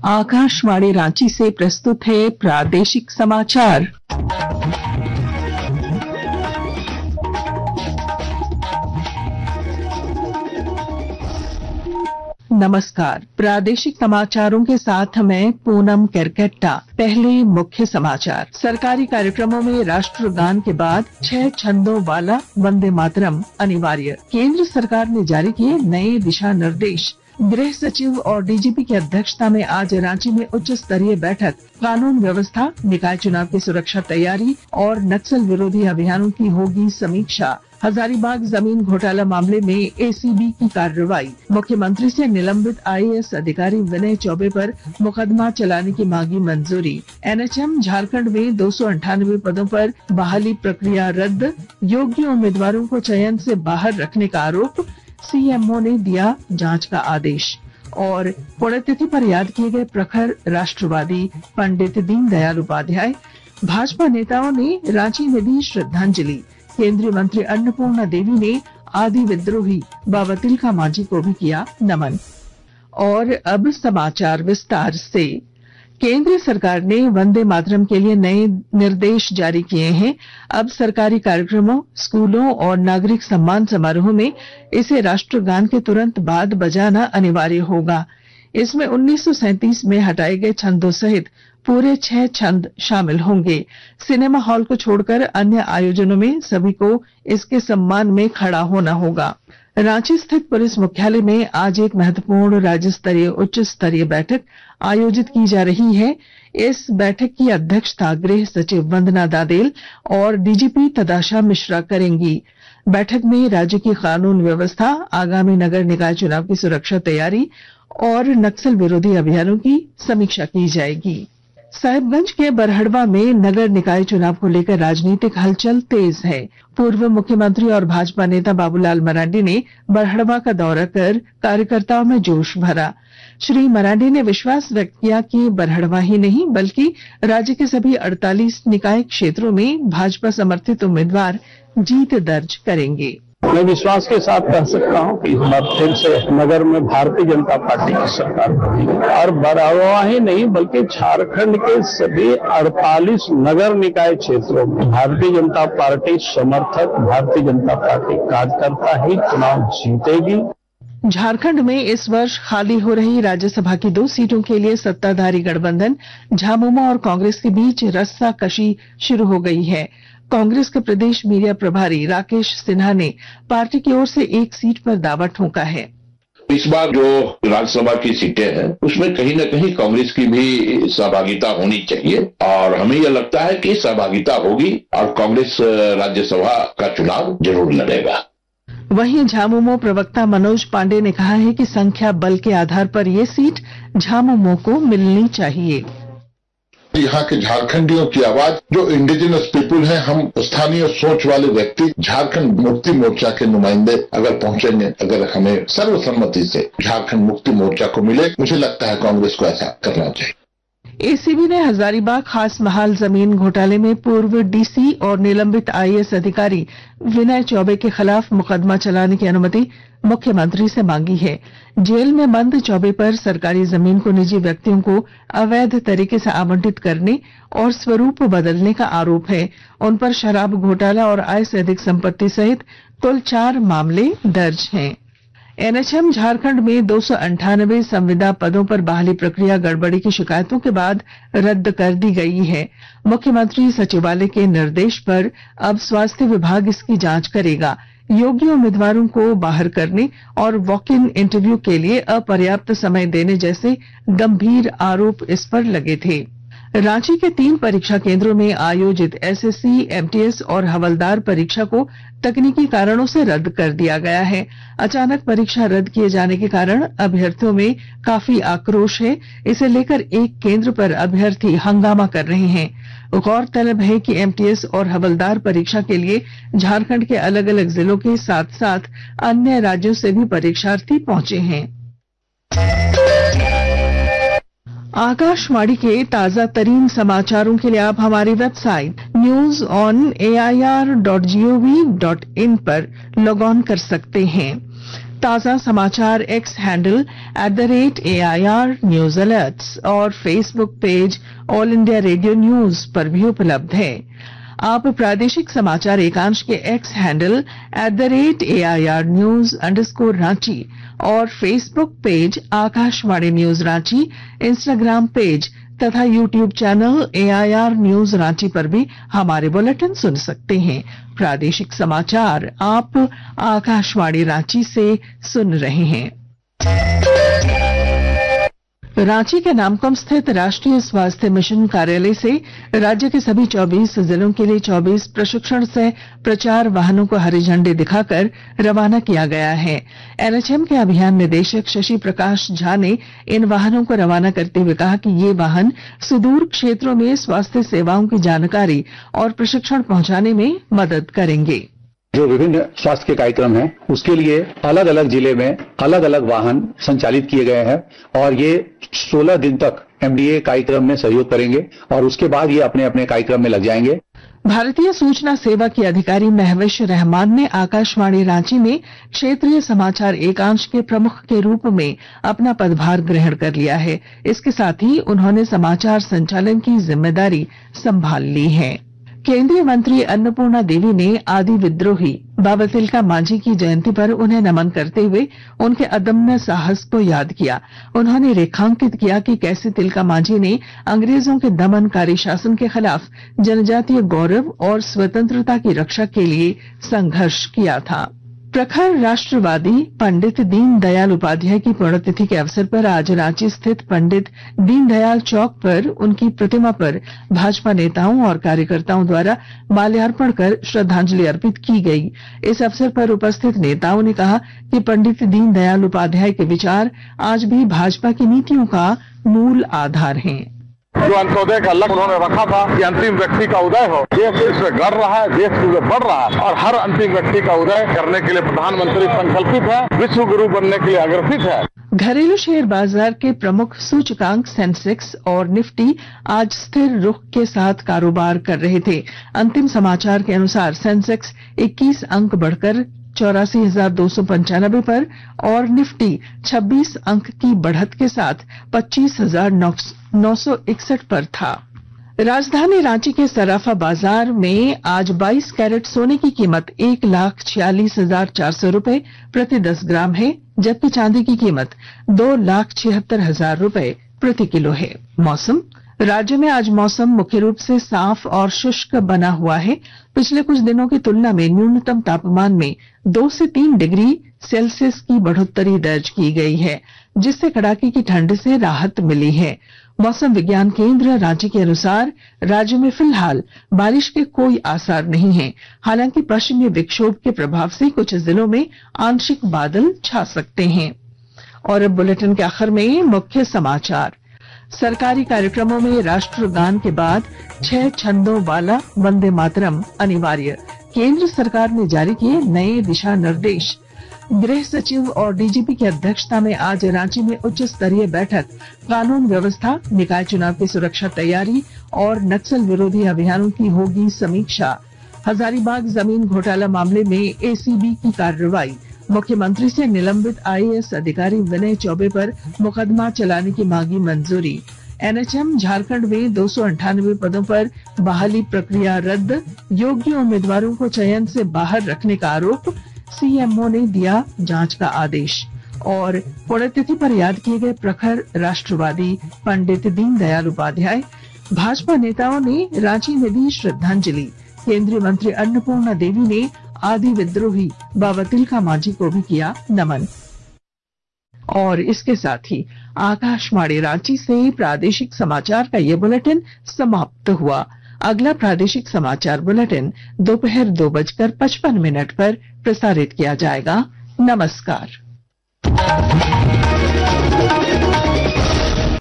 आकाशवाणी रांची से प्रस्तुत है प्रादेशिक समाचार। नमस्कार, प्रादेशिक समाचारों के साथ मैं पूनम केरकेट्टा। पहले मुख्य समाचार। सरकारी कार्यक्रमों में राष्ट्रगान के बाद 6 छंदों वाला वंदे मातरम अनिवार्य। केंद्र सरकार ने जारी किए नए दिशा निर्देश। गृह सचिव और डीजीपी की अध्यक्षता में आज रांची में उच्च स्तरीय बैठक। कानून व्यवस्था, निकाय चुनाव की सुरक्षा तैयारी और नक्सल विरोधी अभियानों की होगी समीक्षा। हजारीबाग जमीन घोटाला मामले में एसीबी की कार्रवाई। मुख्यमंत्री से निलंबित आईएएस अधिकारी विनय चौबे पर मुकदमा चलाने की मांगी मंजूरी। एनएचएम झारखंड में 298 पदों पर बहाली प्रक्रिया रद्द। योग्य उम्मीदवारों को चयन से बाहर रखने का आरोप। सीएमओ ने दिया जांच का आदेश। और पुण्यतिथि पर याद किए गए प्रखर राष्ट्रवादी पंडित दीनदयाल उपाध्याय। भाजपा नेताओं ने रांची में दी श्रद्धांजलि। केंद्रीय मंत्री अन्नपूर्णा देवी ने आदि विद्रोही बाबा तिलका मांझी को भी किया नमन। और अब समाचार विस्तार से। केंद्र सरकार ने वंदे मातरम के लिए नए निर्देश जारी किए हैं। अब सरकारी कार्यक्रमों, स्कूलों और नागरिक सम्मान समारोह में इसे राष्ट्रगान के तुरंत बाद बजाना अनिवार्य होगा। इसमें 1937 में हटाए गए छंदों सहित पूरे 6 छंद शामिल होंगे। सिनेमा हॉल को छोड़कर अन्य आयोजनों में सभी को इसके सम्मान में खड़ा होना होगा। रांची स्थित पुलिस मुख्यालय में आज एक महत्वपूर्ण राज्य स्तरीय उच्च स्तरीय बैठक आयोजित की जा रही है। इस बैठक की अध्यक्षता गृह सचिव वंदना दादेल और डीजीपी तदाशा मिश्रा करेंगी। बैठक में राज्य की कानून व्यवस्था, आगामी नगर निकाय चुनाव की सुरक्षा तैयारी और नक्सल विरोधी अभियानों की समीक्षा की जाएगी। साहिबगंज के बरहड़वा में नगर निकाय चुनाव को लेकर राजनीतिक हलचल तेज है। पूर्व मुख्यमंत्री और भाजपा नेता बाबूलाल मरांडी ने बरहड़वा का दौरा कर कार्यकर्ताओं में जोश भरा। श्री मरांडी ने विश्वास व्यक्त किया कि बरहड़वा ही नहीं बल्कि राज्य के सभी 48 निकाय क्षेत्रों में भाजपा समर्थित उम्मीदवार जीत दर्ज करेंगे। मैं विश्वास के साथ कह सकता हूं कि इस बार फिर से नगर में भारतीय जनता पार्टी की सरकार बनेगी और बरहड़वा ही नहीं बल्कि झारखंड के सभी 48 नगर निकाय क्षेत्रों में भारतीय जनता पार्टी समर्थक, भारतीय जनता पार्टी कार्यकर्ता ही चुनाव जीतेगी। झारखंड में इस वर्ष खाली हो रही राज्यसभा की 2 सीटों के लिए सत्ताधारी गठबंधन झामुमो और कांग्रेस के बीच रस्साकशी शुरू हो गई है। कांग्रेस के प्रदेश मीडिया प्रभारी राकेश सिन्हा ने पार्टी की ओर से एक सीट पर दावा ठोका है। इस बार जो राज्यसभा की सीटें हैं उसमें कहीं न कहीं कांग्रेस की भी सहभागिता होनी चाहिए और हमें यह लगता है कि सहभागिता होगी और कांग्रेस राज्यसभा का चुनाव जरूर लड़ेगा। वहीं झामुमो प्रवक्ता मनोज पांडे ने कहा है कि संख्या बल के आधार पर ये सीट झामुमो को मिलनी चाहिए। यहाँ के झारखंडियों की आवाज, जो इंडिजिनस पीपुल हैं, हम स्थानीय सोच वाले व्यक्ति, झारखंड मुक्ति मोर्चा के नुमाइंदे अगर पहुंचेंगे, अगर हमें सर्वसम्मति से झारखंड मुक्ति मोर्चा को मिले, मुझे लगता है कांग्रेस को ऐसा करना चाहिए। एसीबी ने हजारीबाग खास महाल जमीन घोटाले में पूर्व डीसी और निलंबित आईएएस अधिकारी विनय चौबे के खिलाफ मुकदमा चलाने की अनुमति मुख्यमंत्री से मांगी है। जेल में बंद चौबे पर सरकारी जमीन को निजी व्यक्तियों को अवैध तरीके से आवंटित करने और स्वरूप बदलने का आरोप है। उन पर शराब घोटाला और आय से अधिक संपत्ति सहित कुल 4 मामले दर्ज हैं। एनएचएम झारखंड में 298 संविदा पदों पर बहाली प्रक्रिया गड़बड़ी की शिकायतों के बाद रद्द कर दी गई है। मुख्यमंत्री सचिवालय के निर्देश पर अब स्वास्थ्य विभाग इसकी जांच करेगा। योग्य उम्मीदवारों को बाहर करने और वॉक इन इंटरव्यू के लिए अपर्याप्त समय देने जैसे गंभीर आरोप इस पर लगे थे। रांची के 3 परीक्षा केंद्रों में आयोजित एसएससी, एमटीएस और हवलदार परीक्षा को तकनीकी कारणों से रद्द कर दिया गया है। अचानक परीक्षा रद्द किए जाने के कारण अभ्यर्थियों में काफी आक्रोश है। इसे लेकर एक केंद्र पर अभ्यर्थी हंगामा कर रहे हैं। गौरतलब है कि एमटीएस और हवलदार परीक्षा के लिए झारखंड के अलग अलग जिलों के साथ साथ अन्य राज्यों से भी परीक्षार्थी पहुंचे हैं। आकाशवाणी के ताजा तरीन समाचारों के लिए आप हमारी वेबसाइट newsonair.gov.in पर लॉग ऑन कर सकते हैं। ताजा समाचार X handle @AIR news alerts और Facebook page All India Radio News पर भी उपलब्ध है। आप प्रादेशिक समाचार एकांश के एक्स हैंडल @AIR न्यूज _ और Facebook page Akashvani news Ranchi, Instagram page तथा YouTube channel AIR news Ranchi पर भी हमारे बुलेटिन सुन सकते हैं। प्रादेशिक समाचार आप आकाशवाणी रांची से सुन रहे हैं। रांची के नामकुम स्थित राष्ट्रीय स्वास्थ्य मिशन कार्यालय से राज्य के सभी 24 जिलों के लिए 24 प्रशिक्षण सह प्रचार वाहनों को हरी झंडी दिखाकर रवाना किया गया है। NHM के अभियान निदेशक शशि प्रकाश झा ने इन वाहनों को रवाना करते हुए कहा कि ये वाहन सुदूर क्षेत्रों में स्वास्थ्य सेवाओं की जानकारी और प्रशिक्षण पहुंचाने में मदद करेंगे। जो विभिन्न स्वास्थ्य के कार्यक्रम हैं उसके लिए अलग अलग जिले में अलग अलग वाहन संचालित किए गए हैं और ये 16 दिन तक MDA कार्यक्रम में सहयोग करेंगे और उसके बाद ये अपने अपने कार्यक्रम में लग जाएंगे। भारतीय सूचना सेवा के अधिकारी महविश रहमान ने आकाशवाणी रांची में क्षेत्रीय समाचार एकांश के प्रमुख के रूप में अपना पदभार ग्रहण कर लिया है। इसके साथ ही उन्होंने समाचार संचालन की जिम्मेदारी संभाल ली है। केंद्रीय मंत्री अन्नपूर्णा देवी ने आदि विद्रोही बाबा तिलका मांझी की जयंती पर उन्हें नमन करते हुए उनके अदम्य साहस को याद किया। उन्होंने रेखांकित किया कि कैसे तिलका मांझी ने अंग्रेजों के दमनकारी शासन के खिलाफ जनजातीय गौरव और स्वतंत्रता की रक्षा के लिए संघर्ष किया था। प्रखर राष्ट्रवादी पंडित दीनदयाल उपाध्याय की पुण्यतिथि के अवसर पर आज रांची स्थित पंडित दीनदयाल चौक पर उनकी प्रतिमा पर भाजपा नेताओं और कार्यकर्ताओं द्वारा माल्यार्पण कर श्रद्धांजलि अर्पित की गई। इस अवसर पर उपस्थित नेताओं ने कहा कि पंडित दीनदयाल उपाध्याय के विचार आज भी भाजपा की नीतियों का मूल आधार हैं। जो अंत्योदय का लक्ष्य उन्होंने रखा था कि अंतिम व्यक्ति का उदय हो, देश इसमें गढ़ रहा है, देश इसमें बढ़ रहा है और हर अंतिम व्यक्ति का उदय करने के लिए प्रधानमंत्री संकल्पित है, विश्व गुरु बनने के लिए अग्रसित है। घरेलू शेयर बाजार के प्रमुख सूचकांक सेंसेक्स और निफ्टी आज स्थिर रुख के साथ कारोबार कर रहे थे। अंतिम समाचार के अनुसार सेंसेक्स 21 अंक बढ़कर 84,295 पर और निफ्टी 26 अंक की बढ़त के साथ 25,961 पर था। राजधानी रांची के सराफा बाजार में आज 22 कैरेट सोने की कीमत 1,46,400 रुपए प्रति 10 ग्राम है, जबकि चांदी की कीमत 2,76,000 रुपए प्रति किलो है। मौसम राज्य में आज मौसम मुख्य रूप से साफ और शुष्क बना हुआ है। पिछले कुछ दिनों की तुलना में न्यूनतम तापमान में 2 से 3 डिग्री सेल्सियस की बढ़ोतरी दर्ज की गई है, जिससे कड़ाके की ठंड से राहत मिली है। मौसम विज्ञान केंद्र रांची के अनुसार राज्य में फिलहाल बारिश के कोई आसार नहीं है। हालांकि पश्चिमी विक्षोभ के प्रभाव से कुछ जिलों में आंशिक बादल छा सकते हैं। और अब बुलेटिन के आखिर में मुख्य समाचार। सरकारी कार्यक्रमों में राष्ट्रगान के बाद 6 छंदों वाला वंदे मातरम अनिवार्य, केंद्र सरकार ने जारी किए नए दिशा निर्देश। गृह सचिव और डीजीपी की अध्यक्षता में आज रांची में उच्च स्तरीय बैठक, कानून व्यवस्था, निकाय चुनाव की सुरक्षा तैयारी और नक्सल विरोधी अभियानों की होगी समीक्षा। हजारीबाग जमीन घोटाला मामले में एसीबी की कार्रवाई, मुख्यमंत्री से निलंबित IAS अधिकारी विनय चौबे पर मुकदमा चलाने की मांगी मंजूरी। NHM झारखंड में 298 पदों पर बहाली प्रक्रिया रद्द, योग्य उम्मीदवारों को चयन से बाहर रखने का आरोप, CMO ने दिया जांच का आदेश। और पुण्यतिथि पर याद किए गए प्रखर राष्ट्रवादी पंडित दीनदयाल उपाध्याय, भाजपा नेताओं ने रांची में दी श्रद्धांजलि। केंद्रीय मंत्री अन्नपूर्णा देवी ने आदि विद्रोही बाबा तिलका मांझी को भी किया नमन। और इसके साथ ही आकाशवाणी रांची से प्रादेशिक समाचार का ये बुलेटिन समाप्त हुआ। अगला प्रादेशिक समाचार बुलेटिन दोपहर 2:55 पर प्रसारित किया जाएगा। नमस्कार।